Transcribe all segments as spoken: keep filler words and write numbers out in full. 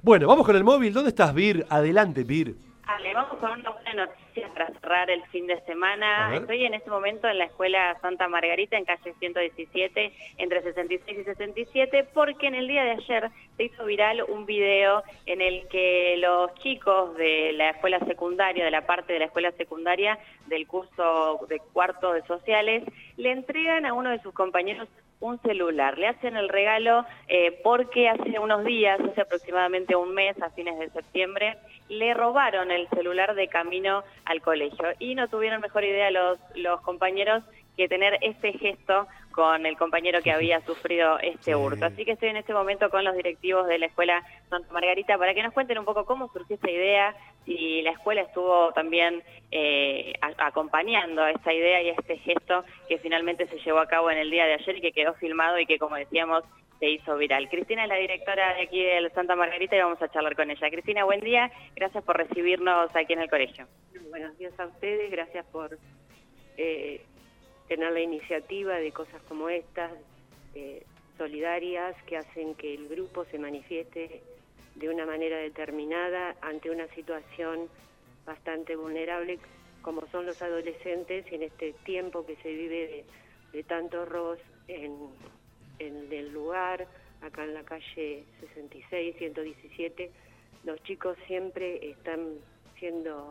Bueno, vamos con el móvil. ¿Dónde estás, Vir? Adelante, Vir. Ale, vamos con una buena noticia para cerrar el fin de semana. Estoy en este momento en la Escuela Santa Margarita, en calle ciento diecisiete, entre sesenta y seis y sesenta y siete, porque en el día de ayer se hizo viral un video en el que los chicos de la escuela secundaria, de la parte de la escuela secundaria del curso de cuarto de sociales, le entregan a uno de sus compañeros un celular. Le hacen el regalo eh, porque hace unos días, hace aproximadamente un mes, a fines de septiembre, le robaron el celular de camino al colegio y no tuvieron mejor idea los, los compañeros que tener este gesto con el compañero que había sufrido este hurto. Así que estoy en este momento con los directivos de la Escuela Santa Margarita para que nos cuenten un poco cómo surgió esta idea, si la escuela estuvo también eh, a, acompañando a esta idea y a este gesto que finalmente se llevó a cabo en el día de ayer y que quedó filmado y que, como decíamos, se hizo viral. Cristina es la directora de aquí de Santa Margarita y vamos a charlar con ella. Cristina, buen día, gracias por recibirnos aquí en el colegio. Buenos días a ustedes, gracias por eh, tener la iniciativa de cosas como estas, eh, solidarias, que hacen que el grupo se manifieste de una manera determinada ante una situación bastante vulnerable como son los adolescentes y en este tiempo que se vive de, de tanto robo en, en el lugar, acá en la calle sesenta y seis, ciento diecisiete, los chicos siempre están siendo,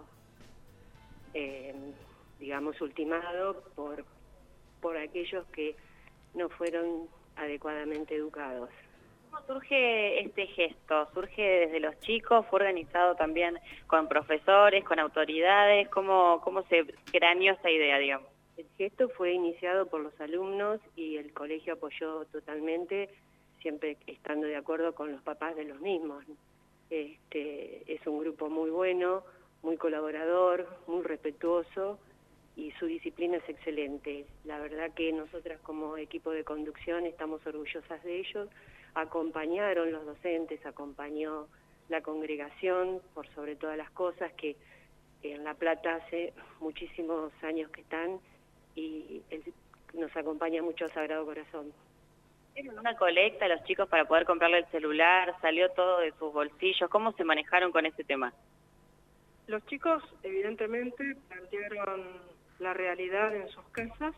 eh, digamos, ultimados por, por aquellos que no fueron adecuadamente educados. ¿Cómo surge este gesto? ¿Surge desde los chicos? ¿Fue organizado también con profesores, con autoridades? ¿Cómo, cómo se craneó esta idea, digamos? El gesto fue iniciado por los alumnos y el colegio apoyó totalmente, siempre estando de acuerdo con los papás de los mismos. Este, es un grupo muy bueno, muy colaborador, muy respetuoso y su disciplina es excelente. La verdad que nosotras como equipo de conducción estamos orgullosas de ellos. Acompañaron los docentes, acompañó la congregación, por sobre todas las cosas, que en La Plata hace muchísimos años que están y él nos acompaña mucho Sagrado Corazón. ¿Tienen una colecta los chicos para poder comprarle el celular? ¿Salió todo de sus bolsillos? ¿Cómo se manejaron con ese tema? Los chicos evidentemente plantearon la realidad en sus casas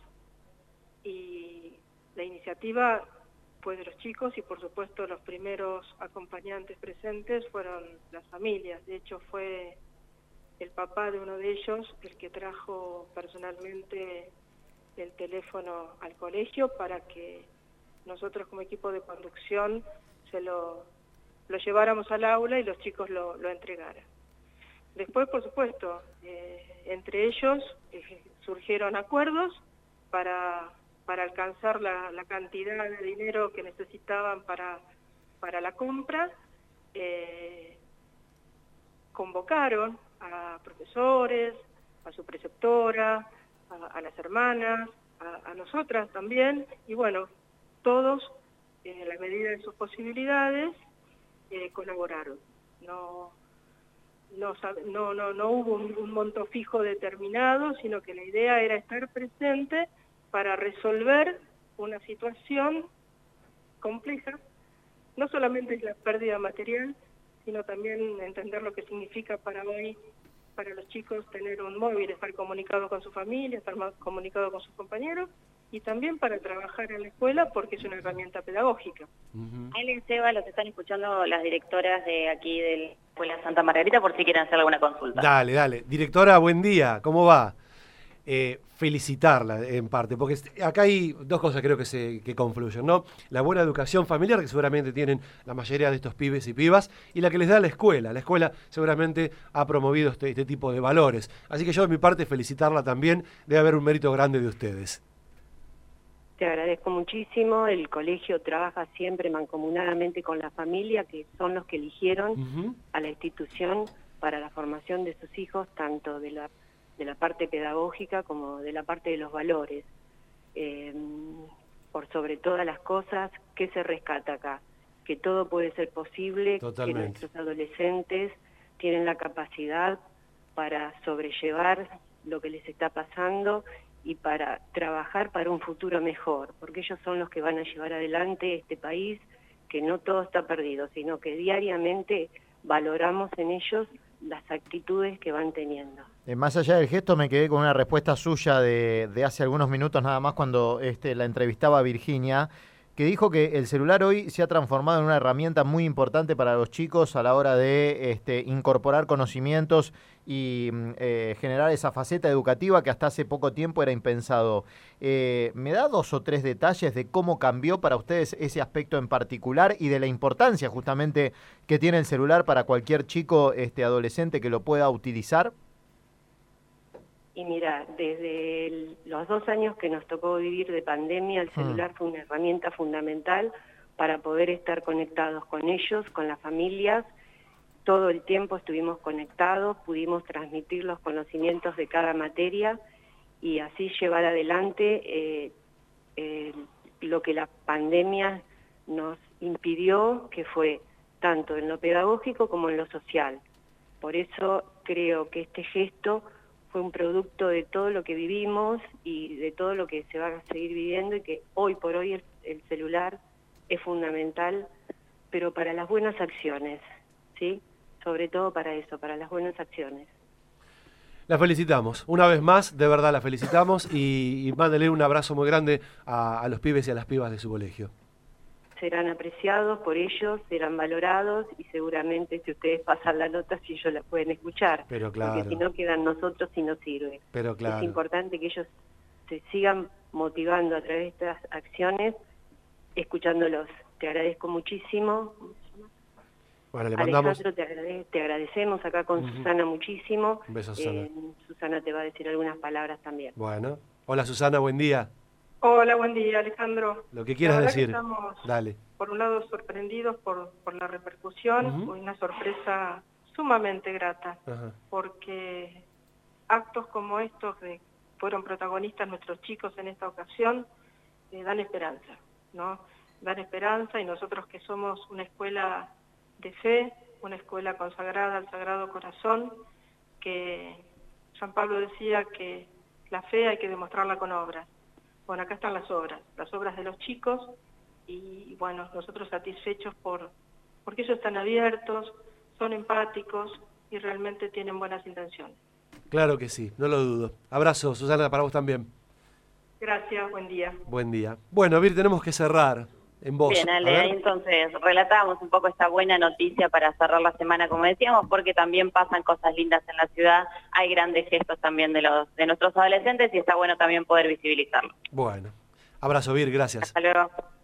y la iniciativa fue de los chicos y por supuesto los primeros acompañantes presentes fueron las familias. De hecho fue el papá de uno de ellos el que trajo personalmente el teléfono al colegio para que nosotros como equipo de conducción se lo, lo lleváramos al aula y los chicos lo, lo entregaran. Después, por supuesto, eh, entre ellos eh, surgieron acuerdos para, para alcanzar la, la cantidad de dinero que necesitaban para, para la compra. Eh, convocaron a profesores, a su preceptora, a, a las hermanas, a, a nosotras también, y bueno, todos, en la medida de sus posibilidades, eh, colaboraron. No... No, no, no, no hubo un, un monto fijo determinado, sino que la idea era estar presente para resolver una situación compleja. No solamente es la pérdida material, sino también entender lo que significa para hoy, para los chicos, tener un móvil, estar comunicado con su familia, estar comunicado con sus compañeros, y también para trabajar en la escuela porque es una herramienta pedagógica. Uh-huh. Ale, Seba, los están escuchando las directoras de aquí de la Escuela Santa Margarita por si quieren hacer alguna consulta. Dale, dale. Directora, buen día. ¿Cómo va? Eh, felicitarla en parte, porque acá hay dos cosas creo que se que confluyen, ¿no? La buena educación familiar, que seguramente tienen la mayoría de estos pibes y pibas, y la que les da la escuela. La escuela seguramente ha promovido este, este tipo de valores. Así que yo de mi parte felicitarla también, debe haber un mérito grande de ustedes. Te agradezco muchísimo, el colegio trabaja siempre mancomunadamente con la familia, que son los que eligieron uh-huh. a la institución para la formación de sus hijos, tanto de la, de la parte pedagógica como de la parte de los valores. Eh, por sobre todas las cosas, ¿qué se rescata acá? Que todo puede ser posible, Totalmente. Que nuestros adolescentes tienen la capacidad para sobrellevar lo que les está pasando y para trabajar para un futuro mejor, porque ellos son los que van a llevar adelante este país, que no todo está perdido, sino que diariamente valoramos en ellos las actitudes que van teniendo. Eh, más allá del gesto, me quedé con una respuesta suya de, de hace algunos minutos nada más cuando este, la entrevistaba Virginia, que dijo que el celular hoy se ha transformado en una herramienta muy importante para los chicos a la hora de este, incorporar conocimientos y eh, generar esa faceta educativa que hasta hace poco tiempo era impensado. Eh, ¿Me da dos o tres detalles de cómo cambió para ustedes ese aspecto en particular y de la importancia justamente que tiene el celular para cualquier chico este, adolescente que lo pueda utilizar? Y mira, desde el, los dos años que nos tocó vivir de pandemia, el celular mm. fue una herramienta fundamental para poder estar conectados con ellos, con las familias. Todo el tiempo estuvimos conectados, pudimos transmitir los conocimientos de cada materia y así llevar adelante eh, eh, lo que la pandemia nos impidió, que fue tanto en lo pedagógico como en lo social. Por eso creo que este gesto fue un producto de todo lo que vivimos y de todo lo que se va a seguir viviendo, y que hoy por hoy el, el celular es fundamental, pero para las buenas acciones, ¿sí? Sobre todo para eso, para las buenas acciones. La felicitamos, una vez más, de verdad la felicitamos, y, y mándale un abrazo muy grande a, a los pibes y a las pibas de su colegio. Serán apreciados por ellos, serán valorados, y seguramente si ustedes pasan la nota, si ellos la pueden escuchar. Pero claro. Porque si no quedan nosotros y no sirve. Pero claro. Es importante que ellos se sigan motivando a través de estas acciones, escuchándolos. Te agradezco muchísimo. Bueno, le mandamos... Alejandro, te, agrade te agradecemos acá con uh-huh. Susana muchísimo. Un beso, Susana. Eh, Susana te va a decir algunas palabras también. Bueno. Hola, Susana, buen día. Hola, buen día, Alejandro. Lo que quieras decir. Estamos, dale. Por un lado, sorprendidos por, por la repercusión, uh-huh. una sorpresa sumamente grata, uh-huh. porque actos como estos de fueron protagonistas nuestros chicos en esta ocasión, eh, dan esperanza, ¿no? Dan esperanza, y nosotros que somos una escuela de fe, una escuela consagrada al Sagrado Corazón, que San Pablo decía que la fe hay que demostrarla con obras. Bueno, acá están las obras, las obras de los chicos, y bueno, nosotros satisfechos por porque ellos están abiertos, son empáticos y realmente tienen buenas intenciones. Claro que sí, no lo dudo. Abrazo, Susana, para vos también. Gracias, buen día. Buen día. Bueno, Vir, tenemos que cerrar en voz. Bien, Ale, ahí entonces relatamos un poco esta buena noticia para cerrar la semana, como decíamos, porque también pasan cosas lindas en la ciudad, hay grandes gestos también de los de nuestros adolescentes, y está bueno también poder visibilizarlo. Bueno, abrazo, Vir, gracias. Hasta luego.